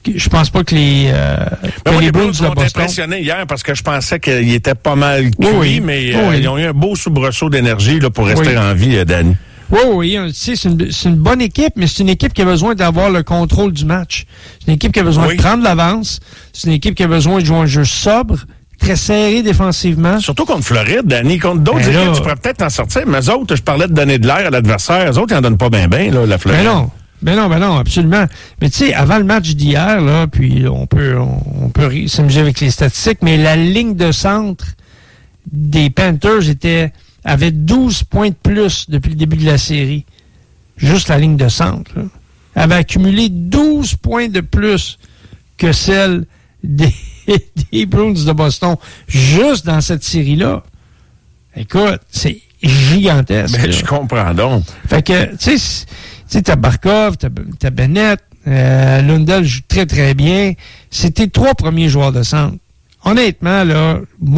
je pense pas que les Bruins m'ont impressionné hier parce que je pensais qu'ils étaient pas mal cuits, mais ils ont eu un beau soubresaut d'énergie là, pour rester en vie, Danny. Oui, c'est une bonne équipe, mais c'est une équipe qui a besoin d'avoir le contrôle du match. C'est une équipe qui a besoin de prendre l'avance. C'est une équipe qui a besoin de jouer un jeu sobre, très serré défensivement. Surtout contre Floride, Danny. Contre d'autres équipes, tu pourrais peut-être t'en sortir, mais eux autres, je parlais de donner de l'air à l'adversaire. Eux autres, ils en donnent pas bien, là, la Floride. Ben non, absolument. Mais tu sais, avant le match d'hier, là, puis on peut s'amuser avec les statistiques, mais la ligne de centre des Panthers avait 12 points de plus depuis le début de la série. Juste la ligne de centre, là. Avait accumulé 12 points de plus que celle des Bruins de Boston, juste dans cette série-là. Écoute, c'est gigantesque. Ben, je comprends donc. Fait que, tu sais, t'as Barkov, t'as Bennett, Lundell joue très, très bien. C'est tes 3 premiers joueurs de centre. Honnêtement, là,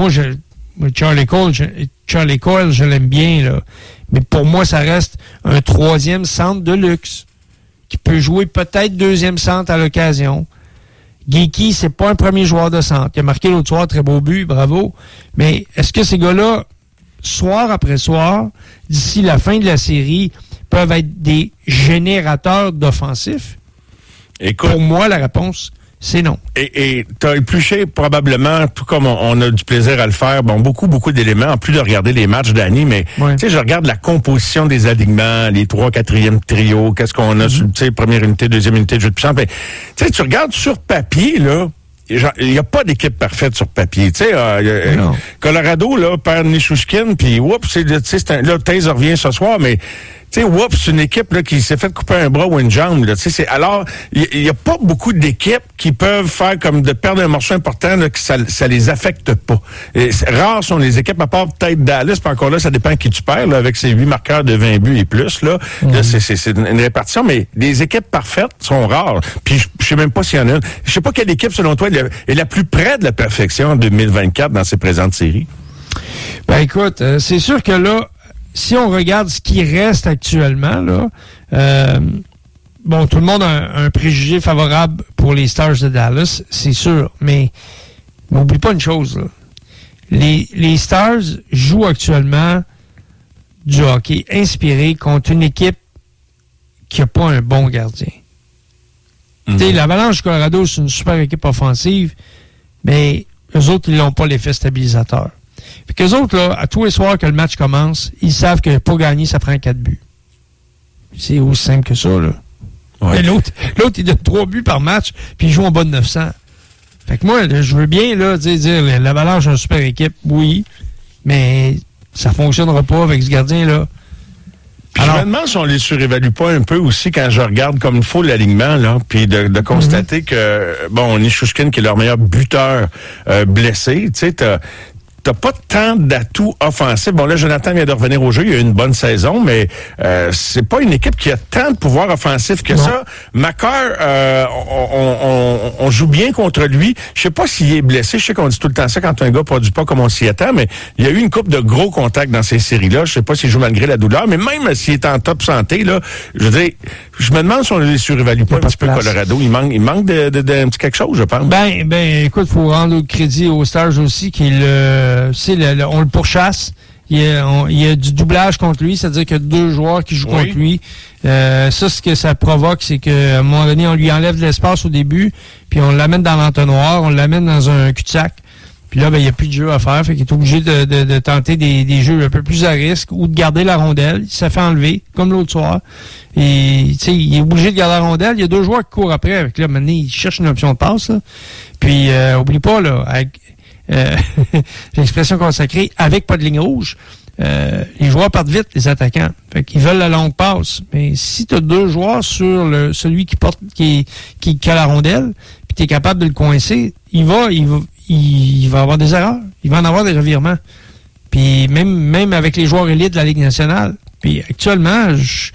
Charlie Coyle, je l'aime bien, là. Mais pour moi, ça reste un 3e centre de luxe qui peut jouer peut-être 2e centre à l'occasion. Geeky, c'est pas un premier joueur de centre. Il a marqué l'autre soir, très beau but, bravo. Mais est-ce que ces gars-là, soir après soir, d'ici la fin de la série, peuvent être des générateurs d'offensifs? Écoute, pour moi, la réponse, c'est non. Et tu as épluché probablement, tout comme on a du plaisir à le faire, beaucoup d'éléments, en plus de regarder les matchs d'Annie, mais tu sais, je regarde la composition des alignements, les 3, 4e trios, qu'est-ce qu'on a sur, tu sais, première unité, deuxième unité de jeu de puissance. Tu sais, tu regardes sur papier, là, il n'y a pas d'équipe parfaite sur papier. Tu sais, Colorado, là, perd Nichushkin, puis là, Taze revient ce soir, mais tu sais, c'est une équipe là qui s'est fait couper un bras ou une jambe. Là, alors, il n'y a pas beaucoup d'équipes qui peuvent faire comme de perdre un morceau important là, que ça les affecte pas. Rares sont les équipes, à part peut-être Dallas, puis encore là, ça dépend qui tu perds, là, avec ses 8 marqueurs de 20 buts et plus. Là, là c'est une répartition, mais les équipes parfaites sont rares. Puis je sais même pas s'il y en a une. Je sais pas quelle équipe, selon toi, est la plus près de la perfection en 2024 dans ces présentes séries. Ben écoute, c'est sûr que là, si on regarde ce qui reste actuellement, là, tout le monde a un préjugé favorable pour les Stars de Dallas, c'est sûr, mais n'oublie pas une chose, là. Les Stars jouent actuellement du hockey inspiré contre une équipe qui n'a pas un bon gardien. Tu sais, l'Avalanche du Colorado, c'est une super équipe offensive, mais eux autres, ils n'ont pas l'effet stabilisateur. Fait qu'eux autres, là, à tous les soirs que le match commence, ils savent que pour gagner, ça prend 4 buts. C'est aussi simple que ça, là. Ouais. L'autre, il donne 3 buts par match, puis il joue en bas de 900. Fait que moi, je veux bien, là, dire l'Avalanche a une super équipe, oui, mais ça fonctionnera pas avec ce gardien-là. Alors, je me demande si on les surévalue pas un peu aussi quand je regarde comme il faut l'alignement, là, puis de constater que, Nichushkin, qui est leur meilleur buteur blessé, tu sais, t'as pas tant d'atouts offensifs. Bon, là, Jonathan vient de revenir au jeu. Il a eu une bonne saison, mais c'est pas une équipe qui a tant de pouvoir offensif que ça. Makar, on joue bien contre lui. Je sais pas s'il est blessé. Je sais qu'on dit tout le temps ça quand un gars produit pas comme on s'y attend, mais il y a eu une couple de gros contacts dans ces séries-là. Je sais pas s'il joue malgré la douleur, mais même s'il est en top santé, là, je veux dire, je me demande si on les surévalue pas un petit peu Colorado. Il manque de un petit quelque chose, je pense. Ben, écoute, faut rendre crédit aux Stars aussi, qui on le pourchasse. Il y a du doublage contre lui, c'est-à-dire qu'il y a 2 joueurs qui jouent contre lui. Ça, ce que ça provoque, c'est qu'à un moment donné, on lui enlève de l'espace au début, puis on l'amène dans l'entonnoir, on l'amène dans un cul-de-sac. Puis là, il n'y a plus de jeu à faire, fait qu'il est obligé de tenter des jeux un peu plus à risque ou de garder la rondelle. Il s'est fait enlever, comme l'autre soir. Et, tu sais, il est obligé de garder la rondelle. Il y a 2 joueurs qui courent après. Avec là, maintenant, il cherche une option de passe, là. Puis, oublie pas, là, avec l'expression consacrée, avec pas de ligne rouge, les joueurs partent vite, les attaquants. Fait qu'ils veulent la longue passe. Mais si tu as 2 joueurs sur celui qui a la rondelle, puis tu es capable de le coincer, il va avoir des erreurs. Il va en avoir des revirements. Puis même avec les joueurs élites de la Ligue nationale. Puis actuellement,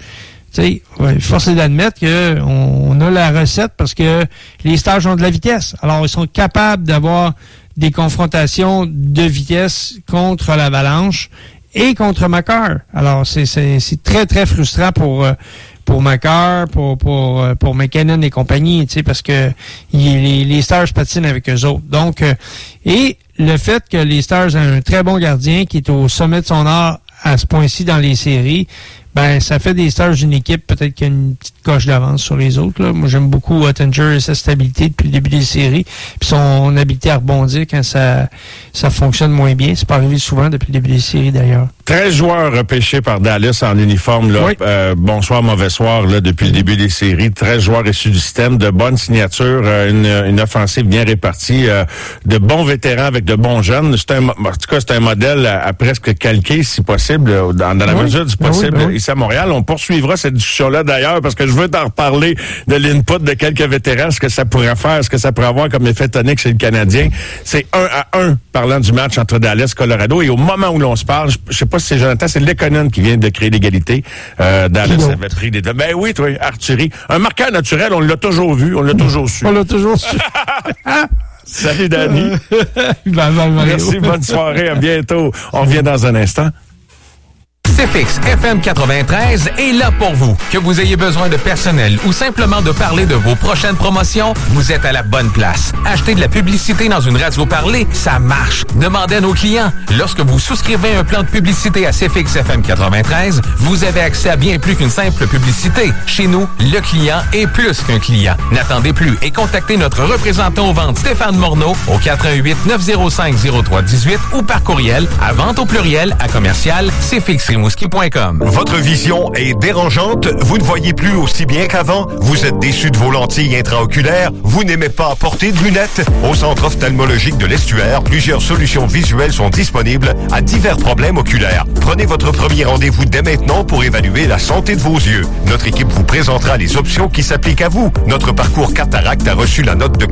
force est d'admettre qu'on a la recette parce que les Stars ont de la vitesse. Alors, ils sont capables d'avoir des confrontations de vitesse contre l'Avalanche et contre Makar. Alors, c'est très, très frustrant pour Macar, pour McKinnon et compagnie, tu sais, parce que les Stars patinent avec eux autres. Donc, et le fait que les Stars aient un très bon gardien qui est au sommet de son art à ce point-ci dans les séries, ben ça fait des Stars d'une équipe peut-être qui a une petite coche d'avance sur les autres. Là. Moi, j'aime beaucoup Ottinger et sa stabilité depuis le début des séries, puis son habileté à rebondir quand ça fonctionne moins bien. C'est pas arrivé souvent depuis le début des séries, d'ailleurs. 13 joueurs repêchés par Dallas en uniforme. Là. Oui. Bonsoir, mauvais soir là, depuis le début des séries. 13 joueurs issus du système, de bonnes signatures, une offensive bien répartie, de bons vétérans avec de bons jeunes. En tout cas, c'est un modèle à presque calqué, si possible, dans la mesure du possible. Ici à Montréal, on poursuivra cette discussion-là d'ailleurs, parce que je veux t'en reparler de l'input de quelques vétérans, ce que ça pourrait faire, ce que ça pourrait avoir comme effet tonique chez le Canadien. C'est 1-1, parlant du match entre Dallas et Colorado. Et au moment où l'on se parle, je sais pas si c'est Jonathan, c'est Lekonen qui vient de créer l'égalité. Dallas avait pris des... Ben oui, toi, Arthurie. Un marqueur naturel, on l'a toujours vu, on l'a toujours su. On l'a toujours su. Salut, Danny. Merci, bonne soirée, à bientôt. On revient dans un instant. CFX FM 93 est là pour vous. Que vous ayez besoin de personnel ou simplement de parler de vos prochaines promotions, vous êtes à la bonne place. Acheter de la publicité dans une radio parlée, ça marche. Demandez à nos clients. Lorsque vous souscrivez un plan de publicité à CFX FM 93, vous avez accès à bien plus qu'une simple publicité. Chez nous, le client est plus qu'un client. N'attendez plus et contactez notre représentant aux ventes Stéphane Morneau au 418-905-0318 ou par courriel à vente au pluriel à commercial cfxrimouski.com. Votre vision est dérangeante? Vous ne voyez plus aussi bien qu'avant? Vous êtes déçu de vos lentilles intraoculaires? Vous n'aimez pas porter de lunettes? Au Centre ophtalmologique de l'Estuaire, plusieurs solutions visuelles sont disponibles à divers problèmes oculaires. Prenez votre premier rendez-vous dès maintenant pour évaluer la santé de vos yeux. Notre équipe vous présentera les options qui s'appliquent à vous. Notre parcours cataracte a reçu la note de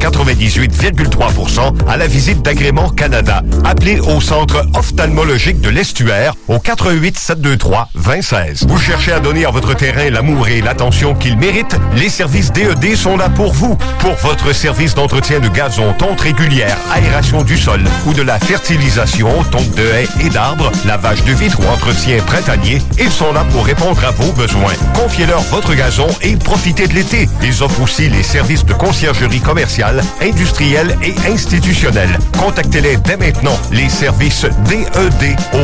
98,3% à la visite d'Agrément Canada. Appelez au Centre ophtalmologique de l'Estuaire au 418-723-2016. Vous cherchez à donner à votre terrain l'amour et l'attention qu'il mérite? Les services DED sont là pour vous. Pour votre service d'entretien de gazon, tonte régulière, aération du sol ou de la fertilisation, tonte de haies et d'arbres, lavage de vitres ou entretien printanier, ils sont là pour répondre à vos besoins. Confiez-leur votre gazon et profitez de l'été. Ils offrent aussi les services de conciergerie commerciale, industrielle et institutionnelle. Contactez-les dès maintenant. Les services DED au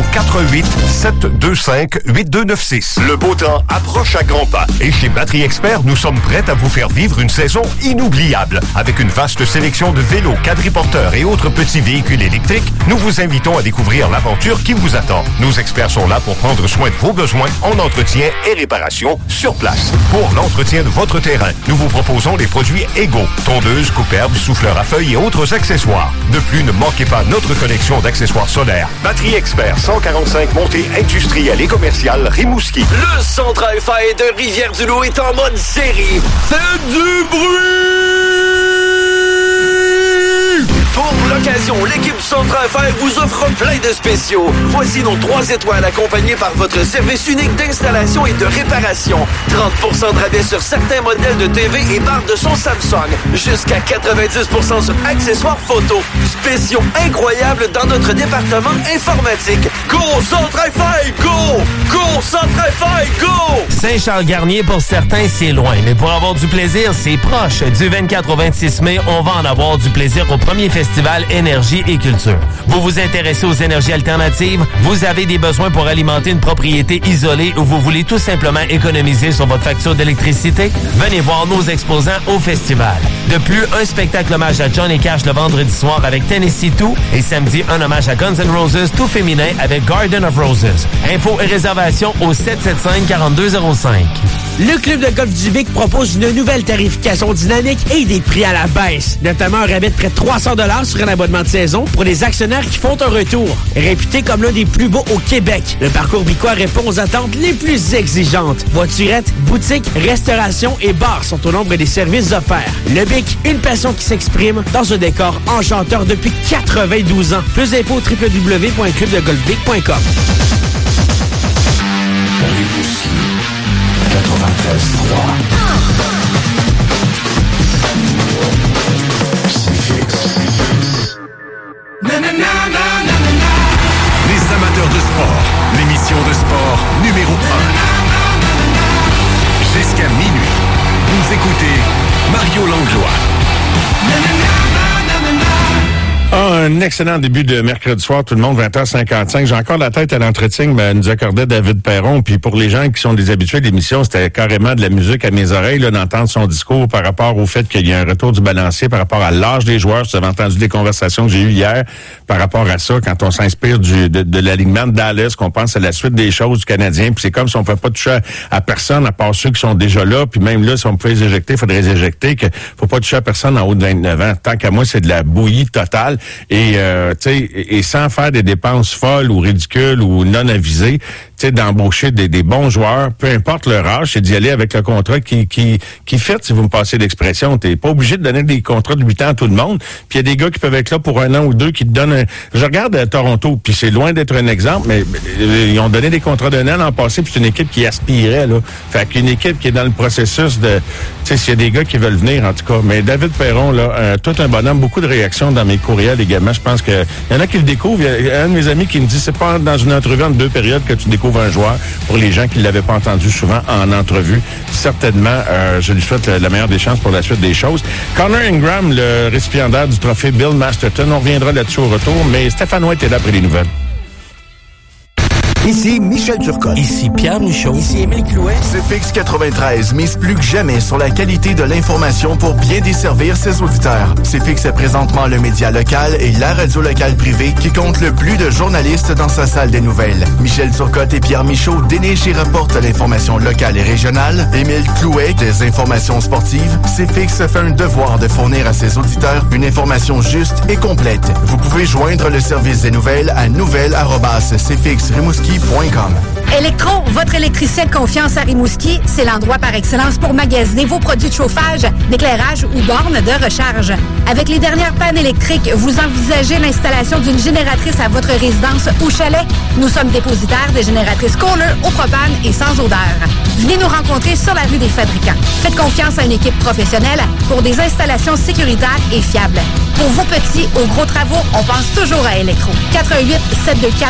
418-725-8296. Le beau temps approche à grands pas. Et chez Batterie Expert, nous sommes prêts à vous faire vivre une saison inoubliable. Avec une vaste sélection de vélos, quadriporteurs et autres petits véhicules électriques, nous vous invitons à découvrir l'aventure qui vous attend. Nos experts sont là pour prendre soin de vos besoins en entretien et réparation sur place. Pour l'entretien de votre terrain, nous vous proposons les produits égaux, tondeuses, couperbes, souffleurs à feuilles et autres accessoires. De plus, ne manquez pas notre collection d'accessoires solaires. Batterie Expert, 145 montées industrielles et commerciales, Rimouski. Le centre Alpha de Rivière-du-Loup est en mode série. Faites du bruit! Pour l'occasion, l'équipe Centre Alpha vous offre plein de spéciaux. Voici nos 3 étoiles accompagnés par votre service unique d'installation et de réparation. 30% de rabais sur certains modèles de TV et barres de son Samsung. Jusqu'à 90% sur accessoires photo. Spéciaux incroyables dans notre département informatique. Go Centre Alpha, go! Go Centre Alpha, go! Saint-Charles-Garnier, pour certains, c'est loin. Mais pour avoir du plaisir, c'est proche. Du 24 au 26 mai, on va en avoir du plaisir au premier festival Énergie et Culture. Vous vous intéressez aux énergies alternatives? Vous avez des besoins pour alimenter une propriété isolée ou vous voulez tout simplement économiser sur votre facture d'électricité? Venez voir nos exposants au festival. De plus, un spectacle hommage à Johnny Cash le vendredi soir avec Tennessee 2 et samedi, un hommage à Guns N' Roses tout féminin avec Garden of Roses. Infos et réservations au 775-4205. Le Club de golf du Vic propose une nouvelle tarification dynamique et des prix à la baisse. Notamment un rabais de près de 300 $ sur un abonnement de saison pour les actionnaires qui font un retour. Réputé comme l'un des plus beaux au Québec, le parcours Bicois répond aux attentes les plus exigeantes. Voiturettes, boutiques, restauration et bars sont au nombre des services offerts. Le Bic, une passion qui s'exprime dans un décor enchanteur depuis 92 ans. Plus d'infos www.clubdegolfbic.com. 93.3. Les amateurs de sport, l'émission de sport numéro 1. Jusqu'à écoutez Mario Langlois. Un excellent début de mercredi soir, tout le monde, 20h55. J'ai encore la tête à l'entretien que nous accordait David Perron. Puis pour les gens qui sont des habitués de l'émission, c'était carrément de la musique à mes oreilles là, d'entendre son discours par rapport au fait qu'il y a un retour du balancier, par rapport à l'âge des joueurs. Vous avez entendu des conversations que j'ai eues hier par rapport à ça, quand on s'inspire de l'alignement de Dallas, qu'on pense à la suite des choses du Canadien. Puis c'est comme si on ne pouvait pas toucher à personne, à part ceux qui sont déjà là. Puis même là, si on pouvait les éjecter, il faudrait les éjecter. Que faut pas toucher à personne en haut de 29 ans. Tant qu'à moi, c'est de la bouillie totale. Et tu sais, et sans faire des dépenses folles ou ridicules ou non avisées, tu sais, d'embaucher des bons joueurs, peu importe leur âge, c'est d'y aller avec le contrat qui fait, si vous me passez l'expression. T'es pas obligé de donner des contrats de 8 ans à tout le monde. Puis il y a des gars qui peuvent être là pour 1 an ou 2 qui te donnent Je regarde Toronto, puis c'est loin d'être un exemple, mais ils ont donné des contrats d'1 an l'an passé, puis c'est une équipe qui aspirait, là. Fait qu'une équipe qui est dans le processus de... Tu sais, s'il y a des gars qui veulent venir, en tout cas. Mais David Perron, là, tout un bonhomme, beaucoup de réactions dans mes courriels également. Je pense que il y en a qui le découvrent. Il y a un de mes amis qui me dit, c'est pas dans une entrevue en 2 périodes que tu découvres un joueur. Pour les gens qui ne l'avaient pas entendu souvent en entrevue, certainement, je lui souhaite la meilleure des chances pour la suite des choses. Connor Ingram, le récipiendaire du trophée Bill Masterton, on reviendra là-dessus au retour, mais Stéphane White est là après les nouvelles. Ici Michel Turcotte. Ici Pierre Michaud. Ici Émile Clouet. CFX 93 mise plus que jamais sur la qualité de l'information pour bien desservir ses auditeurs. CFX est présentement le média local et la radio locale privée qui compte le plus de journalistes dans sa salle des nouvelles. Michel Turcotte et Pierre Michaud dénichent et rapportent l'information locale et régionale. Émile Clouet, des informations sportives. CFX fait un devoir de fournir à ses auditeurs une information juste et complète. Vous pouvez joindre le service des nouvelles à nouvelles@cfxrimouski.com. Electro, votre électricien de confiance à Rimouski, c'est l'endroit par excellence pour magasiner vos produits de chauffage, d'éclairage ou bornes de recharge. Avec les dernières pannes électriques, vous envisagez l'installation d'une génératrice à votre résidence ou chalet? Nous sommes dépositaires des génératrices Kohler au propane et sans odeur. Venez nous rencontrer sur la rue des Fabricants. Faites confiance à une équipe professionnelle pour des installations sécuritaires et fiables. Pour vos petits ou gros travaux, on pense toujours à Electro. 88 724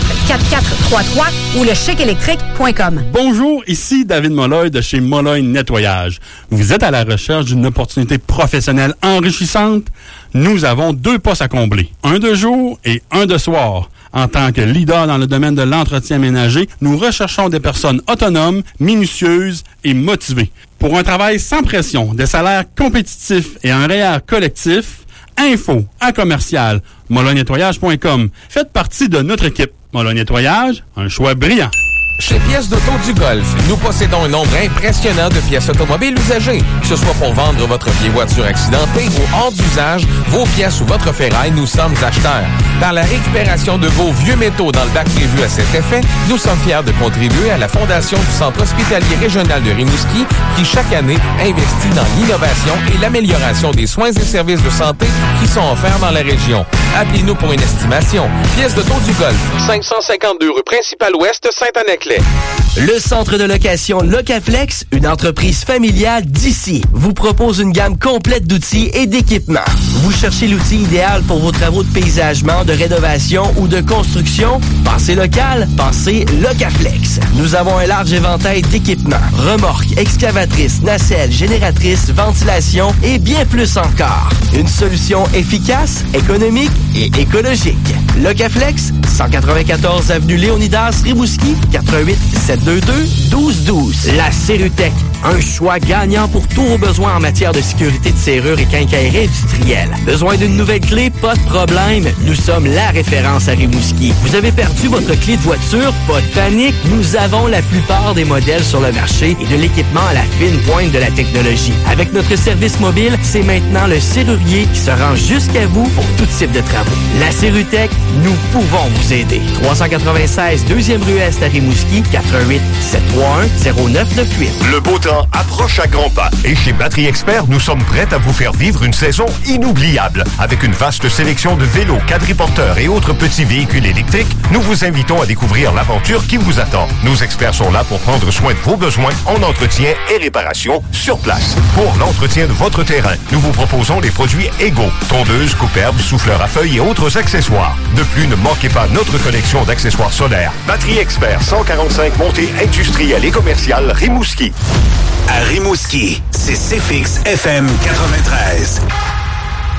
4433 ou le chèqueélectrique.com. Bonjour, ici David Molloy de chez Molloy Nettoyage. Vous êtes à la recherche d'une opportunité professionnelle enrichissante? Nous avons 2 postes à combler, un de jour et un de soir. En tant que leader dans le domaine de l'entretien ménager, nous recherchons des personnes autonomes, minutieuses et motivées. Pour un travail sans pression, des salaires compétitifs et un REER collectif, info à commercial molloynettoyage.com. Faites partie de notre équipe. Molloy Nettoyage, un choix brillant. Chez Pièces d'Auto du Golfe, nous possédons un nombre impressionnant de pièces automobiles usagées. Que ce soit pour vendre votre vieille voiture accidentée ou hors d'usage, vos pièces ou votre ferraille, nous sommes acheteurs. Dans la récupération de vos vieux métaux dans le bac prévu à cet effet, nous sommes fiers de contribuer à la fondation du Centre hospitalier régional de Rimouski qui, chaque année, investit dans l'innovation et l'amélioration des soins et services de santé qui sont offerts dans la région. Appelez-nous pour une estimation. Pièces d'Auto du Golfe, 552 rue Principale-Ouest, Saint-Anaclet. Le centre de location Locaflex, une entreprise familiale d'ici, vous propose une gamme complète d'outils et d'équipements. Vous cherchez l'outil idéal pour vos travaux de paysagement, de rénovation ou de construction? Pensez local, pensez Locaflex. Nous avons un large éventail d'équipements, remorques, excavatrices, nacelles, génératrices, ventilation et bien plus encore. Une solution efficace, économique et écologique. Locaflex, 194 avenue Léonidas, Rimouski, 88 722 1212. La Serrutech, un choix gagnant pour tous vos besoins en matière de sécurité de serrure et quincaillerie industrielle. Besoin d'une nouvelle clé? Pas de problème. Nous sommes la référence à Rimouski. Vous avez perdu votre clé de voiture? Pas de panique. Nous avons la plupart des modèles sur le marché et de l'équipement à la fine pointe de la technologie. Avec notre service mobile, c'est maintenant le serrurier qui se rend jusqu'à vous pour tout type de travaux. La Serrutech, nous pouvons vous aider. 396 2e rue Est à Rimouski, 88 731 0998. Le beau temps approche à grands pas et chez Batterie Expert, nous sommes prêts à vous faire vivre une saison inoubliable. Avec une vaste sélection de vélos, quadriporteurs et autres petits véhicules électriques, nous vous invitons à découvrir l'aventure qui vous attend. Nos experts sont là pour prendre soin de vos besoins en entretien et réparation sur place. Pour l'entretien de votre terrain, nous vous proposons les produits égaux, tondeuses, coupe-herbes, souffleurs à feuilles et autres accessoires. De plus, ne manquez pas notre collection d'accessoires solaires. Batterie Expert, 145 montée industrielle et commerciale Rimouski. À Rimouski, c'est CFX FM 93.